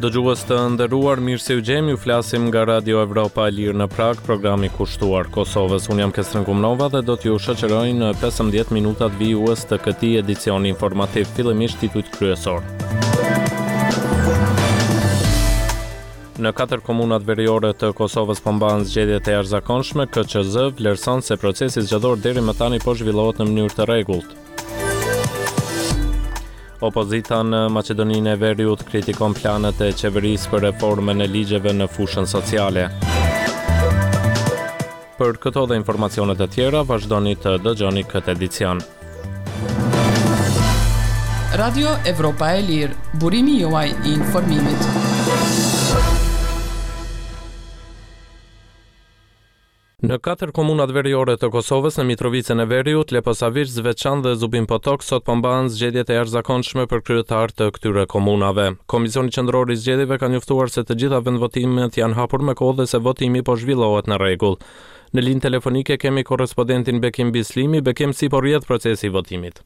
Dëgjues të nderuar, mirë se u gjemi, ju flasim nga Radio Evropa e Lirë në Prag, programi kushtuar Kosovës. Unë jam Kestren Kumnova dhe do t'ju shoqëroj në 15 minutat vijues të këtij edicioni informativ, fillimisht titujt kryesor. Në 4 komunat veriore të Kosovës po mbahen zgjedhjet e jashtëzakonshme, KQZ vlerëson se procesi zgjedhor deri më tani po zhvillohet në mënyrë të rregullt. Opozita në Maqedoninë e Veriut kritikon planet e qeverisë për reformën e ligjeve në fushën sociale. Për këto dhe informacionet e tjera, vazhdoni të dëgjoni këtë edicion. Radio Evropa e Lirë, burimi juaj I informimit. Në 4 komunat veriore të Kosovës, në Mitrovicën e Veriut, Leposaviç, Zveçan dhe Zubin Potok, sot po mbahen zgjedhjet e jashtëzakonshme për kryetar të këtyre komunave. Komisioni Qendror I Zgjedhjeve ka njoftuar se të gjitha vendvotimet janë hapur me kohë dhe se votimi po zhvillohet në rregull. Në linjë telefonike kemi korrespondentin Bekim Bislimi. Bekim, si po rrjedh procesi I votimit?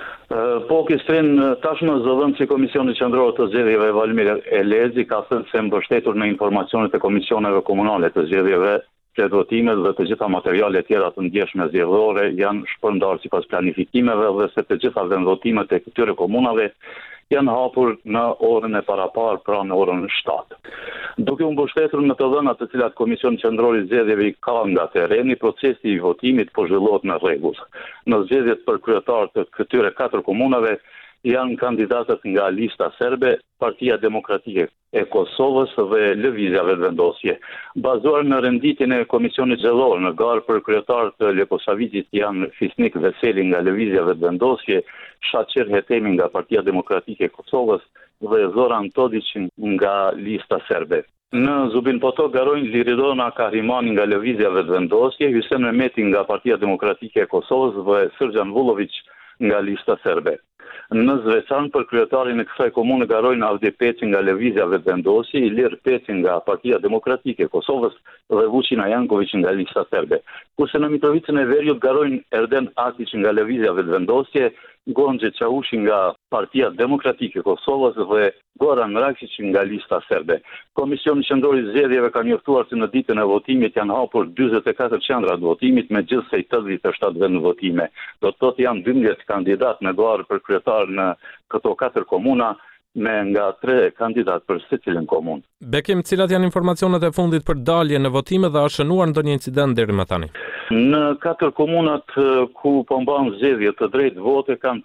Po, Kestrin, tashmë zëvendësi Komisioni Qendror të Zgjedhjeve Valmir Elezi ka thënë se mbështetur në informacionet e komisioneve komunale të zgjedhjeve, votimet dhe të gjitha materialet tjera të ndjeshme zgjedhore janë shpërndarë sipas planifikimeve dhe se të gjitha vendvotimet e këtyre komunave janë hapur në orën e paraparë, pra në orën 7. Duke u mbështetur në të dhënat të cilat Komisioni Qendror I Zgjedhjeve ka nga tereni, procesi I votimit po zhvillohet në rregull. Në zgjedhjet për kryetar të këtyre 4 komunave janë kandidatët nga lista serbe, Partia Demokratike e Kosovës dhe Lëvizja Vetëvendosje. Bazuar në renditjen e Komisionit Zgjedhor në garë për kryetar të Leposaviçit janë Fisnik Veseli nga Lëvizja Vetëvendosje, Shaqir Hetemi nga Partia Demokratike e Kosovës dhe Zoran Todić nga lista serbe. Në Zubin Potok garojnë Liridona Kahrimani nga Lëvizja Vetëvendosje, Hysem Mehmeti nga Partia Demokratike e Kosovës dhe Srdjan Vullović nga lista serbe. Në Zveçan për kryetarin e kësaj komune garojnë Avdi Peci nga Lëvizja Vetëvendosje, Ilir Peci nga Partia Demokratike e Kosovës dhe Vuçina Janković nga lista serbe. Kurse në Mitrovicën e Veriut garojnë Erden Akić nga Lëvizja Vetëvendosje, Gonxhe Çavushi nga Partia Demokratike e Kosovës dhe Goran Mrakić nga lista serbe. Komisioni Qendror I Zgjedhjeve ka njoftuar se në ditën e votimit janë hapur 44 qendra të votimit me gjithsej 87 vendvotime. Do të thotë janë 12 kandidat në garë për kryetar në këto 4 komuna, me nga 3 kandidat për secilën komunë. Bekim, cilat janë informacionet e fundit për dalje në votime dhe a shënuar ndonjë incident deri më tani? Në 4 komunat ku po mbahen zgjedhje të drejtë vote kanë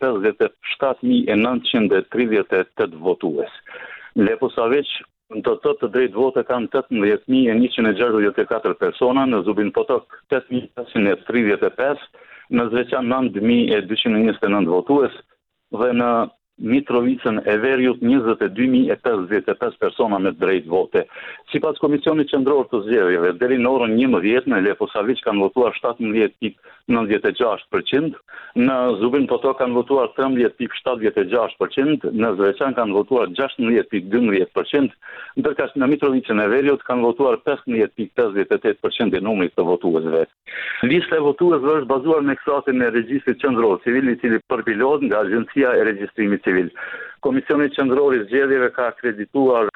57.938 votues. Leposaviç do të drejtë vote kanë 18.164 persona, në Zubin Potok 8.535, në Zveçan 9.229 votues dhe në Mitrovicën e Veriut 22.055 persona me drejtë vote. Sipas Komisionit Qendror të Zgjedhjeve, deri në orën 11 në Leposaviç kanë votuar 17.96%, në Zubin Potok kanë votuar 13.76%, në Zveçan kanë votuar 16.12%, ndërkësh në Mitrovicën e Veriut kanë votuar 15.58% e numrit të votuesve. Lista e votuesve është bazuar në ekstraktin e regjistrit qendror civil I cili përpilohet nga Agjencia e Regjistrimit Civil. Komisioni Qendror I Zgjedhjeve ka akredituar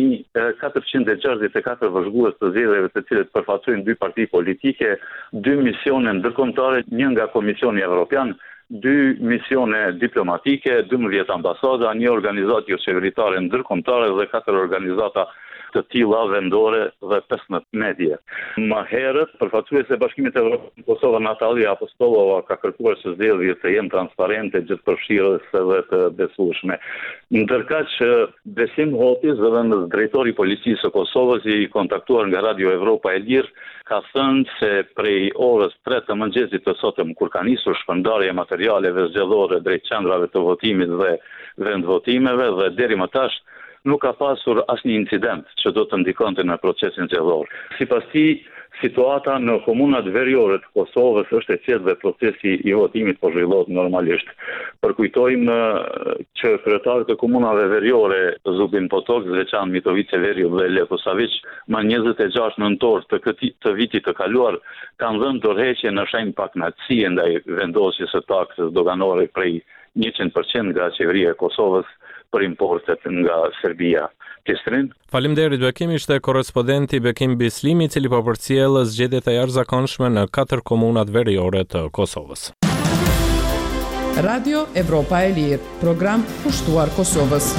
4.464 vëzhgues të zgjedhjeve të cilët përfaqësojnë 2 parti politike, 2 misione ndërkombëtare, 1 nga Komisioni Evropian, 2 misione diplomatike, 12 ambasada, 1 organizatë jo qeveritare ndërkombëtare dhe 4 organizata të tilla vendore dhe 15 medie. Më herët, përfaqësuese e Bashkimit Evropian në Kosovë Natalia Apostolova ka kërkuar se zgjedhjet të jenë transparente, gjithëpërfshirëse dhe të besueshme. Ndërkaq Besim Hoti, zëvendës drejtori I Policisë së Kosovës, I kontaktuar nga Radio Evropa e Lirë, ka thënë se prej orës 3 të mëngjesit të sotëm, kur ka nisur shpërndarja e materialeve zgjedhore drejt qendrave të votimit dhe vendvotimeve dhe deri më tash nuk ka pasur asnjë incident që do të ndikonte në procesin zgjedhor. Sipas tij, situata në komunat veriore të Kosovës është e qetë dhe procesi I votimit po zhvillohet normalisht. Përkujtojmë që kryetarët e komunave veriore Zubin Potok, Zveçan, Mitrovicë e Veriut dhe Leposaviç më 26 nëntor të vitit të kaluar kanë dhënë dorëheqje në shenjë pakënaqësie ndaj vendosjes së taksës doganore prej 100% nga qeveria e Kosovës për importet nga Serbia. Kestrin. Faleminderit Bekim, ishte korrespondenti Bekim Bislimi, i cili po përcjell zgjedhjet e jashtëzakonshme në 4 komunat veriore të Kosovës. Radio Evropa e Lirë, program kushtuar Kosovës.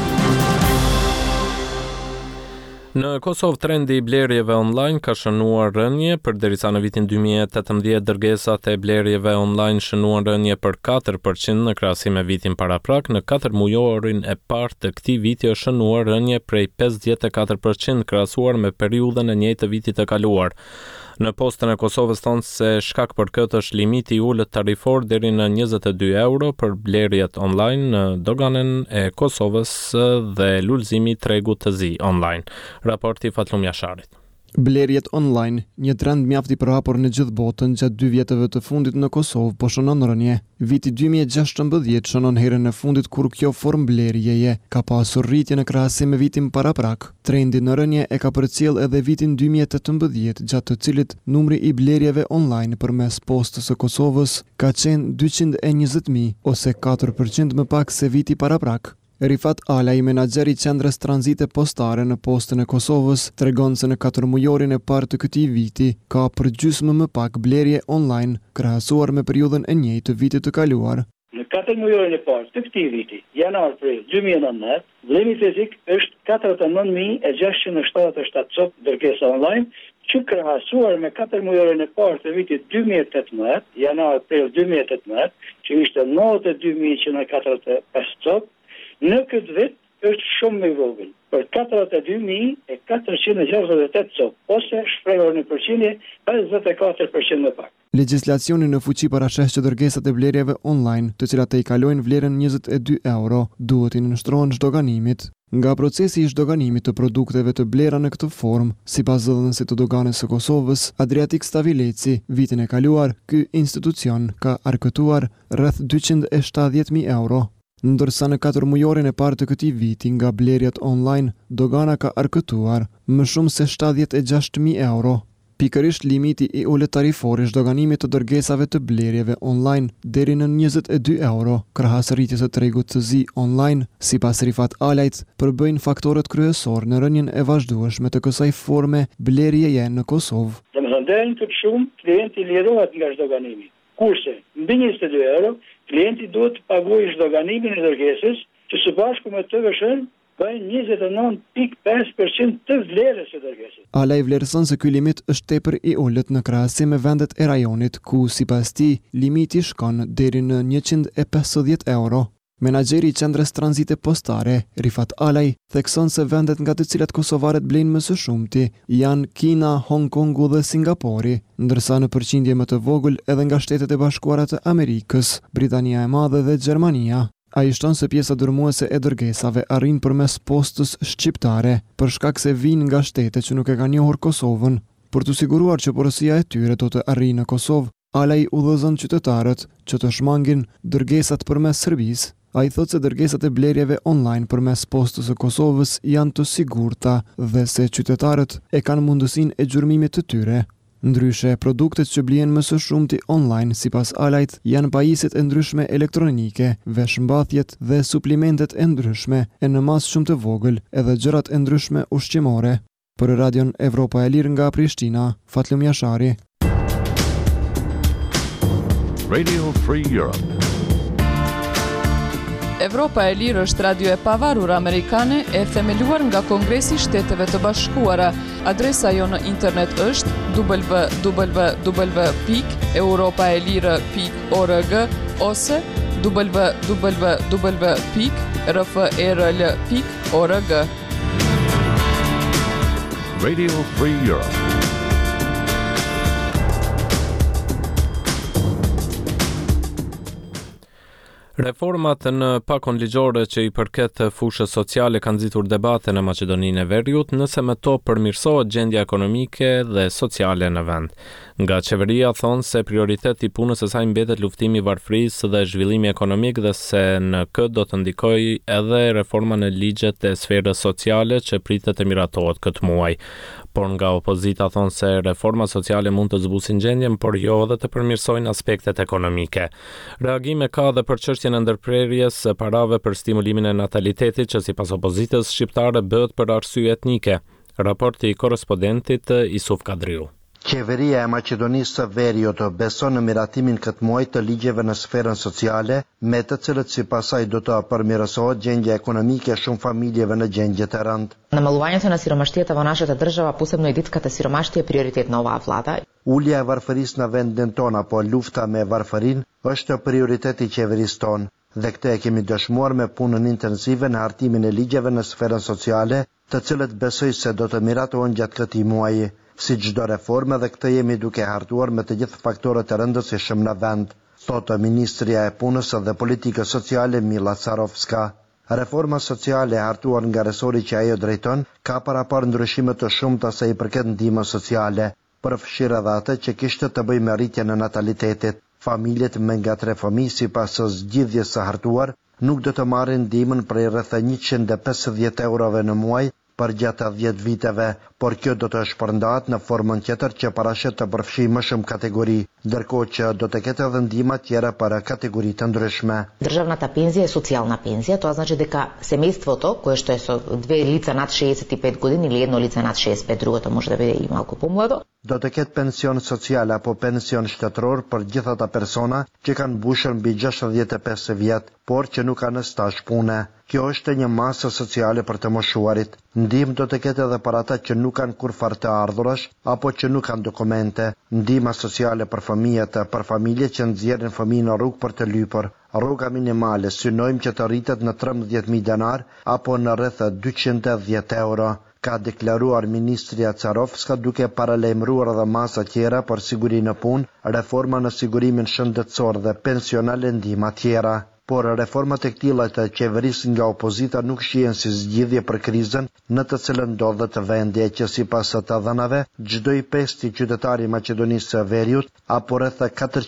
Në Kosovë trendi i blerjeve online ka shënuar rënje, përderisa në vitin 2018 dërgesat e blerjeve online shënuan rënje për 4% në krahasim me vitin paraprak. Në 4 mujorin e parë të këtij viti është shënuar rënje prej 54% krahasuar me periudhën e njëjtë të vitit të kaluar. Në postën e Kosovës thonë se shkak për këtë është limiti i ulët tarifor deri në 22 euro për blerjet online në doganen e Kosovës dhe lulëzimi i tregut të zi online. Raporti Fatlum Jasharit. Blerjet online, një trend mjaft i përhapur në gjithë botën gjatë 2 vjetëve të fundit në Kosovë, po shënon rënje. Viti 2016 shënon herën e fundit kur kjo formë blerjeje ka pasur rritje në krahasim me vitin paraprak. Trendi në rënje e ka përcjell edhe vitin 2018, gjatë të cilit numri i blerjeve online përmes postës së Kosovës ka qenë 220.000 ose 4% më pak se viti paraprak. Rifat Alaj, menaxheri i qendrës tranzite postare në postën e Kosovës, tregon se në 4 mujorin e parë të këtij viti ka përgjysmë më pak blerje online krahasuar me periudhën e njëjtë të vitit të kaluar. Në 4 mujorin e parë të këtij viti, janar-prill 2019, vlerimi fizik është 49.677 cop dërgesa online, që krahasuar me 4 mujorin e parë të vitit 2018, janar-prill 2018, që ishte 92.145 cop. Në këtë vit është shumë më i vogël, për 42.468 cop, ose shprehur në përqindje 54% më pak. Legjislacioni në fuqi parasheh që dërgesat e blerjeve online, të cilat e i kalojnë vlerën 22 euro, duhet i nënshtrohen zhdoganimit. Nga procesi i zhdoganimit të produkteve të blera në këtë formë, sipas zëdhënësit të doganes së Kosovës, Adriatik Stavileci, vitin e kaluar, ky institucion ka arkëtuar rreth 270.000 euro. Ndërsa në 4 mujorin e parë të këtij viti nga blerjet online, dogana ka arkëtuar më shumë se 76.000 euro. Pikërisht limiti i ulët tarifor i zhdoganimit të dërgesave të blerjeve online deri në 22 euro, krahas rritjes së tregut të zi online, sipas Rifat Alajt, përbëjnë faktorët kryesor në rënien e vazhdueshme të kësaj forme blerjeje në Kosovë. Domethënë deri në shumë klienti lirohet nga zhdoganimi. Kurse mbi 22 euro, klienti duhet të pagojë zhdoganimin e dërgesës, që së bashku me të vëshën bëjnë 29.5% të vlerës së dërgesës. Alaj vlerëson se ky limit është tepër i ulët në krahasim me vendet e rajonit, ku sipas tij limiti shkon deri në 150 euro. Menaxheri i qendrës tranzite postare, Rifat Alaj, thekson se vendet nga të cilat kosovarët blejnë më së shumti janë Kina, Hong Kongu dhe Singapori, ndërsa në përqindje më të vogël edhe nga Shtetet e Bashkuara të Amerikës, Britania e Madhe dhe Gjermania. Ai shton se pjesa dërmuese e dërgesave arrin përmes postës shqiptare, për shkak se vijnë nga shtete që nuk e kanë njohur Kosovën. Për të siguruar që porosia e tyre do të arrijë në Kosovë, Alaj udhëzon qytetarët që të shmangin dërgesat përmes Serbisë. Ai thotë se dërgesat e blerjeve online përmes postës së Kosovës janë të sigurta dhe se qytetarët e kanë mundësinë e gjurmimit të tyre. Ndryshe, produktet që blihen më së shumti online, sipas Alajt, janë pajisjet e ndryshme elektronike, veshmbathjet dhe suplimentet e ndryshme, e në masë shumë të vogël, edhe gjërat e ndryshme ushqimore. Për Radion Evropa e Lirë nga Prishtina, Fatlum Jashari. Radio Free Europe. Evropa e Lirë është radio e pavarur amerikane e themeluar nga Kongresi i Shteteve të Bashkuara. Adresa jo në internet është www.europaelire.org ose www.rferl.org. Radio Free Europe. Reformat në pakon ligjore që i përket fushës sociale kanë nxitur debate në Maqedoninë e Veriut, nëse me to përmirësohet gjendja ekonomike dhe sociale në vend. Nga qeveria thonë se prioritet i punës së saj mbetet luftimi i varfërisë dhe zhvillimi ekonomik dhe se në këtë do të ndikojë edhe reforma në ligjet e sferës sociale që pritet të miratohet këtë muaj. Por nga opozita thonë se reforma sociale mund të zbusin gjendjen, por jo edhe të përmirësojnë aspektet ekonomike. Reagime ka edhe për çështjen e ndërprerjes së parave për stimulimin e natalitetit që sipas opozitës shqiptare bëhet për arsye etnike. Raporti i korrespondentit Isuf Kadriu. Qeveria e Maqedonisë së Veriut beson në miratimin këtë muaj të ligjeve në sferën sociale, me të cilët sipas saj do të përmirësohet gjendja ekonomike e shumë familjeve në gjendje të rëndë. Намалувањето на сиромаштијата во нашата држава, посебно и детската сиромаштија, е приоритет на оваа влада. Ulja e varfërisë në vendin ton apo lufta me varfërinë është prioritet i qeverisë tonë dhe këtë e kemi dëshmuar me punën intensive në hartimin e ligjeve në sferën sociale, të cilët besoj se do të miratohen gjatë këtij muaji. Si çdo reformë dhe këtë jemi duke hartuar me të gjithë faktorët e rëndësishëm në vend, thotë Ministria e Punës dhe Politikës Sociale Mila Carovska. Reforma sociale e hartuar nga resori që ajo drejton ka parapar ndryshime të shumta sa i përket ndihmës sociale, përfshirë edhe atë që kishte të bëjë me rritjen e natalitetit. Familjet me nga 3 fëmijë sipas së zgjidhjes së hartuar nuk do të marrin ndihmën prej rreth 150 eurove në muaj për gjatë 10 viteve, por kjo do të shpërndahet në formën tjetër që parashet të përfshijë më shumë kategori, ndërkohë që do të ketë edhe ndihma tjera për kategori të ndryshme. Државната пензија е социјална пензија, тоа значи дека семејството кое што е со 2 лица над 65 години или едно лице над 65, другото може да биде и малку помладо, do të ketë pension social apo pension shtetëror për gjithë ata persona që kanë mbushur mbi 65 vjet, por që nuk kanë stazh pune. Kjo është një masë sociale për të moshuarit. Ndihmë do të ketë edhe për ata që nuk kanë kurfar të ardhurash apo që nuk kanë dokumente. Ndihma sociale për fëmijët, për familje që nxjerrin fëmijë në rrugë për të lypur. Rruga minimale synojmë që të rritet në 13.000 denar apo në rreth 210 euro. Ka deklaruar Ministria Carovska duke paralajmëruar edhe masa tjera për siguri në punë, reforma në sigurimin shëndetësor dhe pensional e ndihma tjera. Por reformat e këtilla të qeverisë nga opozita nuk shihen si zgjidhje për krizën në të cilën ndodhet vendi, që sipas të dhënave çdo i 5 qytetari i Maqedonisë së Veriut apo rreth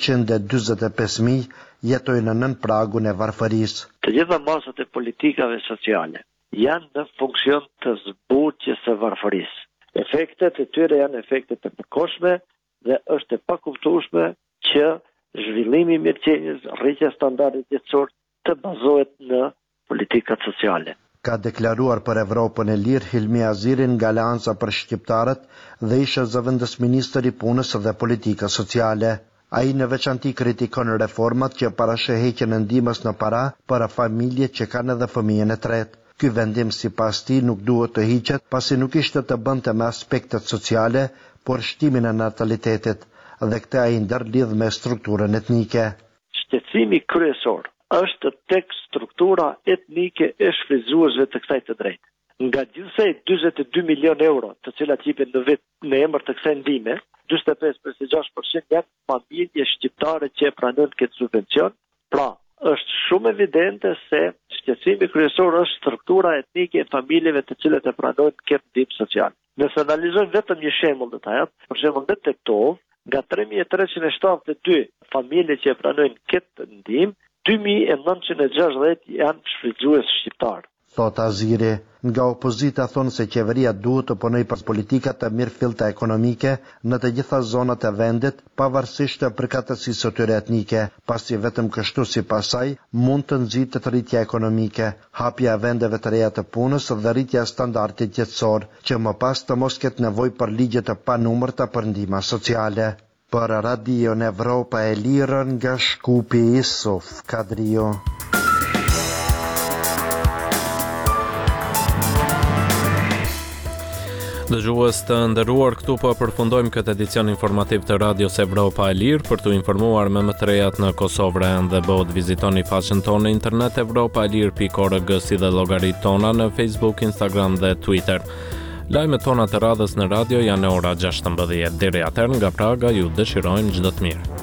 445.000 jetojnë nën pragun e varfërisë. Të gjitha masat e politikave sociale janë në funksion të zbutjes së varfërisë. Efektet e tyre janë efekte të përkohshme dhe është e pakuptueshme që zhvillimi i mirëqenies, rritja e standardit jetësor të bazohet në politikat sociale. Ka deklaruar për Evropën e Lirë Hilmi Azirin nga Alianca për Shqiptarët dhe ishte zëvendës ministër i punës dhe politikës sociale. Ai në veçanti kritikon reformat që parasheheqen e ndihmës në para për familjet që kanë edhe fëmijën e tretë. Ky vendim sipas tij nuk duhet të hiqet pasi nuk ishte të bënte me aspektet sociale, por shtimin e natalitetit dhe këtë ai ndërlidh me strukturën etnike. Shqetësimi kryesor është tek struktura etnike e shfrytëzuesve të kësaj të drejtë. Nga gjithsej 42 milion euro të cilat jepen në vit në emër të kësaj ndihme, 45% janë familje shqiptare që pranojnë këtë subvencion. Pra, është shumë evidente se shqetësimi kryesor është struktura etnike e familjeve të cilat e pranojnë këtë ndihmë sociale. Nëse analizojmë vetëm një shembull të tajat, për shembull në Tektov, nga 3.372 familje që e pranojnë këtë ndihmë, 2.960 janë shfrytëzues shqiptar. Thot Aziri, nga opozita thonë se qeveria duhet të punojë për politika të mirëfillte ekonomike në të gjitha zonat e vendit, pavarësisht të përkatësisë së tyre etnike, pasi vetëm kështu sipas saj mund të nxitet rritja ekonomike, hapja e vendeve të reja të punës dhe rritja e standardit jetësor, që më pas të mos ketë nevojë për ligje të panumërta për ndihma sociale. Për Radio Evropa e Lirë nga Shkupi, Isuf Kadriu. Dëgjues të nderuar, këtu po përfundojmë këtë edicion informativ të Radios Evropa e Lirë. Për të informuar me më të rejat në Kosovë, Ren dhe Bod, vizitoni faqen tonë në internet europaelir.org, si dhe llogaritë tona në Facebook, Instagram dhe Twitter. Lajmet tona të radhës në radio janë ora 16. Deri atëherë nga Praga ju dëshirojnë çdo të mirë.